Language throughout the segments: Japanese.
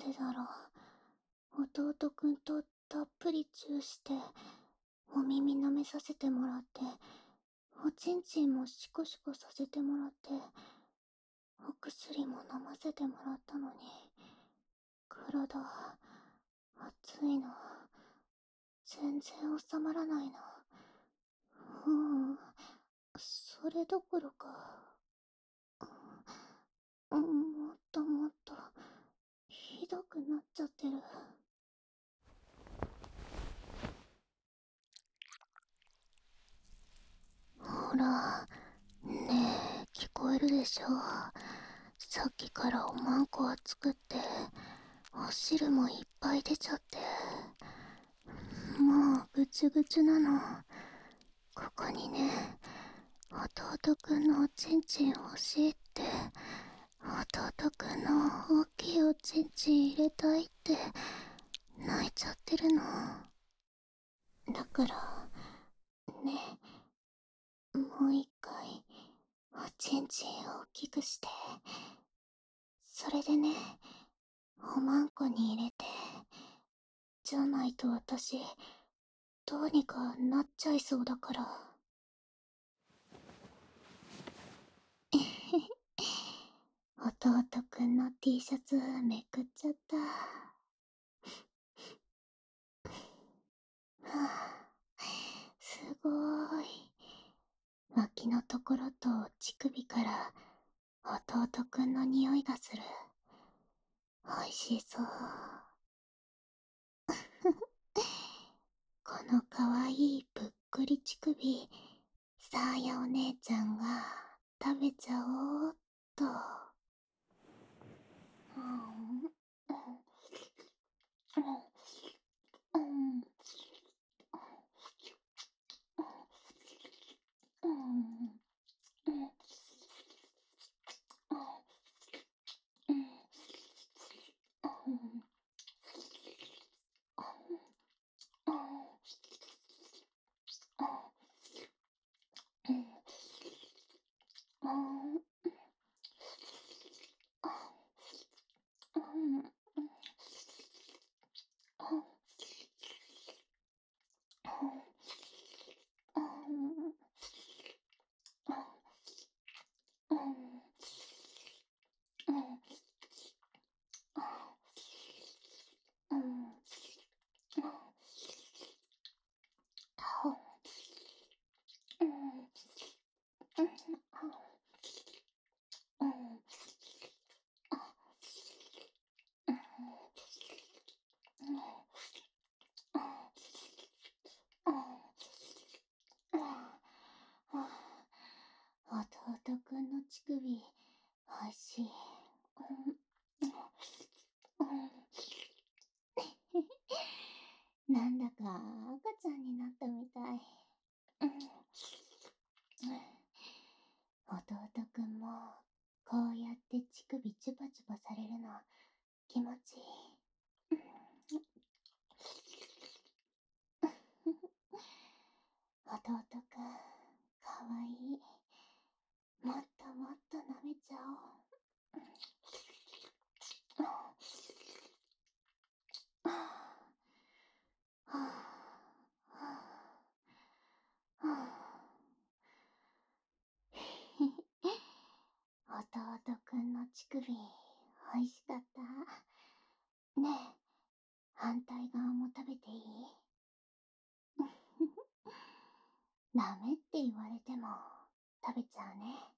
でだろう。弟くんとたっぷりチューして、お耳舐めさせてもらって、おちんちんもシコシコさせてもらって、お薬も飲ませてもらったのに、体、熱いの。全然収まらないの。それどころか、もっともっと、ひどくなっちゃってる。ほら、ねえ、聞こえるでしょ。さっきからおまんこは作って、お汁もいっぱい出ちゃって、もうぐちゅぐちゅなの。ここにね、弟くんのおちんちん欲しいって、弟くんの大きいおちんちん入れたいって泣いちゃってるの。だからね、もう一回おちんちんを大きくして、それでね、おまんこに入れて、じゃないと私どうにかなっちゃいそうだから。弟くんの T シャツめくっちゃった。はあ、すごーい。脇のところと乳首から弟くんの匂いがする。おいしそう。このかわいいぷっくり乳首、さあやお姉ちゃんが食べちゃおうっと。弟くんの乳首、おいしい。なんだか赤ちゃんになったみたい。弟くんもこうやって乳首チュパチュパされるの気持ちいい。弟くんかわいい。もっともっと舐めちゃおう。弟くんの乳首おいしかった。ねえ、反対側も食べていい？ダメって言われても食べちゃうね。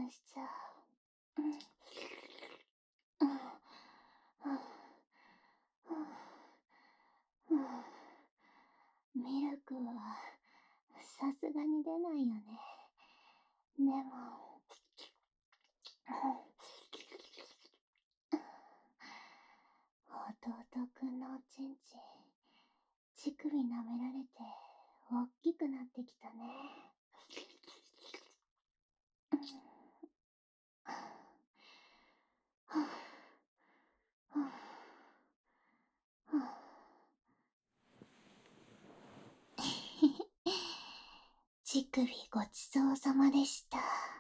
しちゃう。うんうんうんうん。ミルクはさすがに出ないよね。でも、弟くんのおちんちん、乳首舐められておっきくなってきたね。乳首ごちそうさまでした。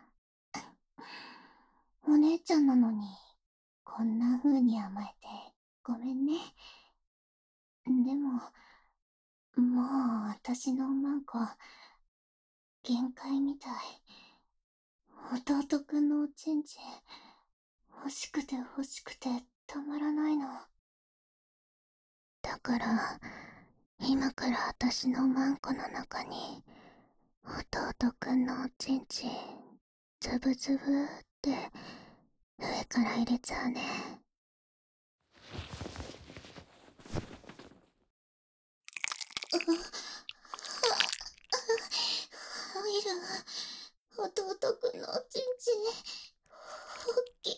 お姉ちゃんなのに、こんな風に甘えてごめんね。でも、もう私のマンコ、限界みたい。弟くんのおちんちん、欲しくて欲しくてたまらないの。だから、今から私のマンコの中に、弟くんのおちんちん、ズブズブって上から入れちゃうね。入る。弟くんのおちんちん、おっきい。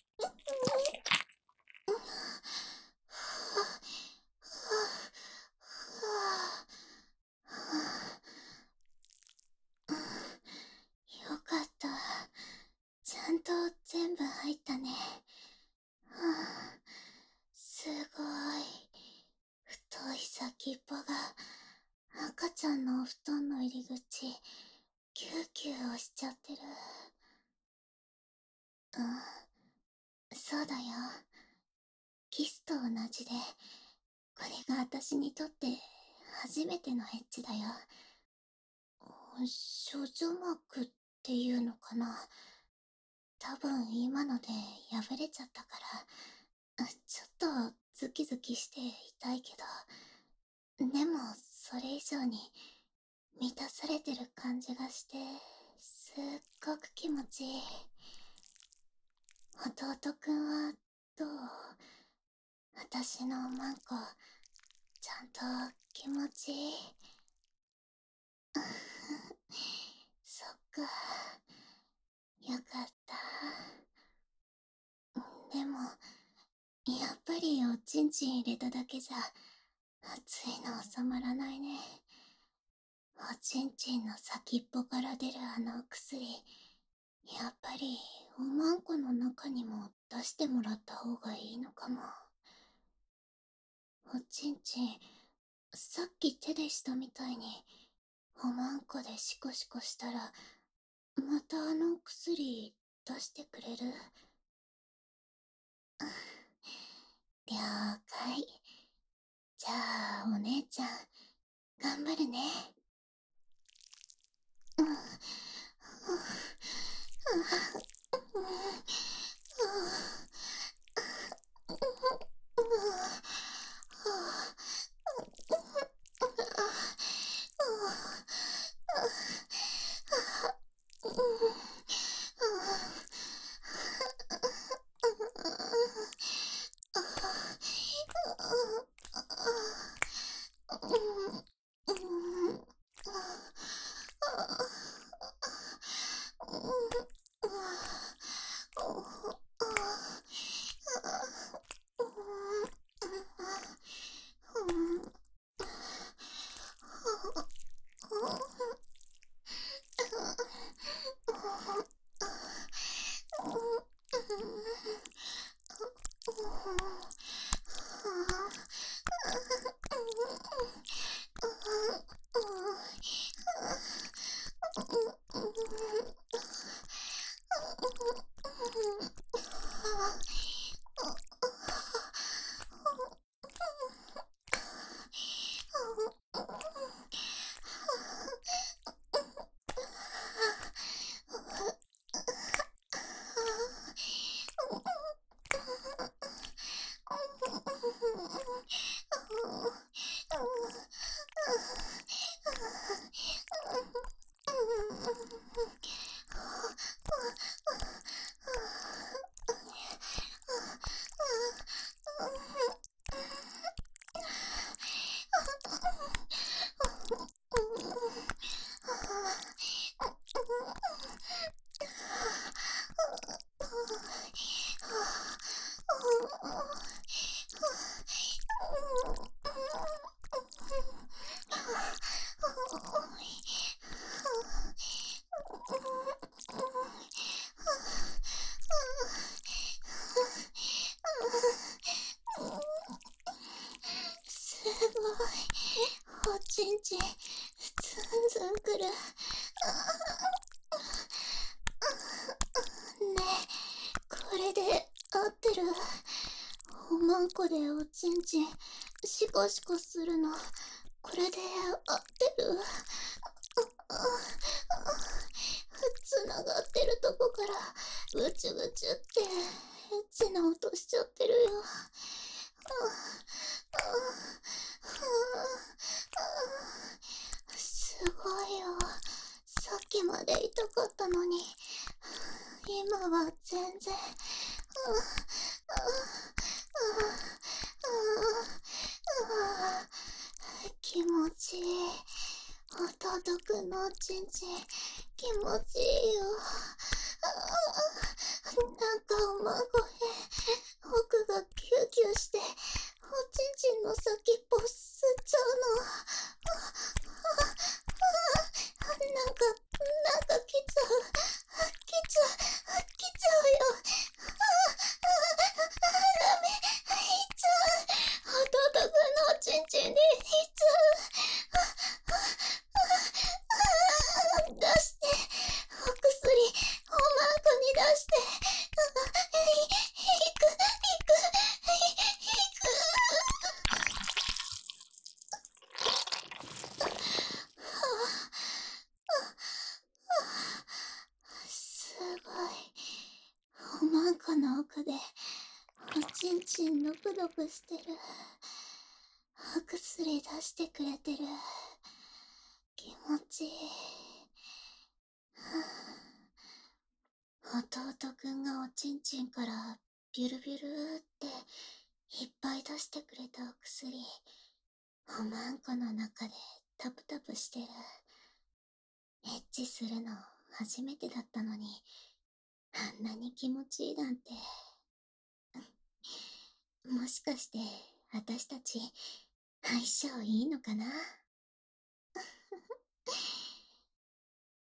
よかった。ちゃんと全部入ったね。すごい。太い先っぽが赤ちゃんのお布団の入り口、キューキュー押しちゃってる。そうだよ。キスと同じで、これが私にとって初めてのエッチだよ。少女膜っていうのかな。多分今ので破れちゃったから、ちょっとズキズキして痛いけど、でもそれ以上に満たされてる感じがして、すっごく気持ちいい。弟くんはどう？私のマンコ、ちゃんと気持ちいい？そっか、よかった。でも、やっぱりおちんちん入れただけじゃ、熱いの収まらないね。おちんちんの先っぽから出るあのお薬、やっぱりおまんこの中にも出してもらった方がいいのかも。おちんちん、さっき手でしたみたいに、おまんこでシコシコしたら、またあの薬出してくれる？了解。じゃあお姉ちゃん、頑張るね。うん。 おちんちん、ズンズンくる。ねえ、これで合ってる？おまんこでおちんちん、シコシコするの、これで合ってる？つながってるとこからぐちゅぐちゅってエッチな音しちゃってるよ。すごいよ。さっきまで痛かったのに、今は全然。気持ちいい。弟くんのおちんちん、気持ちいいよ。なんかおまんこで奥がキューキューして、おちんちんの先っぽ吸っちゃうの。なんか来ちゃう。来ちゃうよ。ダメ、いっちゃう。弟くんのおちんちんにいっちゃう。出して、お薬、おまんこに出して。いく、すごい。おまんこの奥で、おちんちんのくどくしてる。お薬出してくれてる。気持ちいい。弟くんがおちんちんからビュルビュルっていっぱい出してくれたお薬、おまんこの中でタプタプしてる。エッチするの初めてだったのに、あんなに気持ちいいなんて。もしかして私たち相性いいのかな？